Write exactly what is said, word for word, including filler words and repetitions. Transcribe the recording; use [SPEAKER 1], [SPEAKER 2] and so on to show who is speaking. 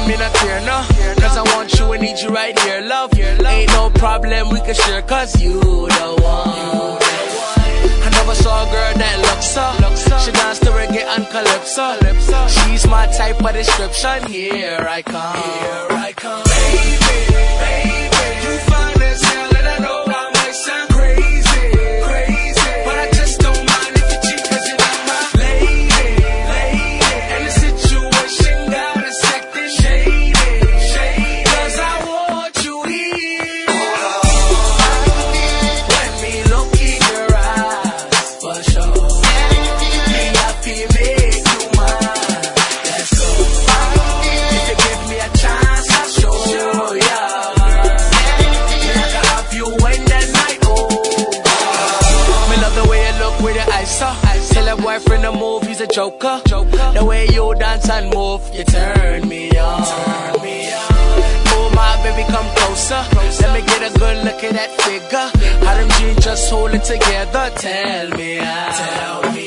[SPEAKER 1] me not care, no. Cause I want you and need you right here, love. Ain't no problem we can share, cause you the one. I never saw a girl that looks so. She dance to reggae and calypso. She's my type of description. Here I come. Here I come. Baby, baby, you fine as hell and I know I might sound crazy, crazy, but I just don't mind if you cheat cause you're not my lady, lady. And the situation got a second shady, shady, cause I want you here. Let me look in your eyes for sure. Me happy make you mine. Let's go. If you give me a chance I'll show ya. Me I can have you when the night oh. Me love the way you look with your eyes so. Tell your boyfriend to move, he's a joker. The way you dance and move, you turn me on. Oh my baby, come closer. Let me get a good look at that figure. How them jeans just hold it together. Tell me how. Tell me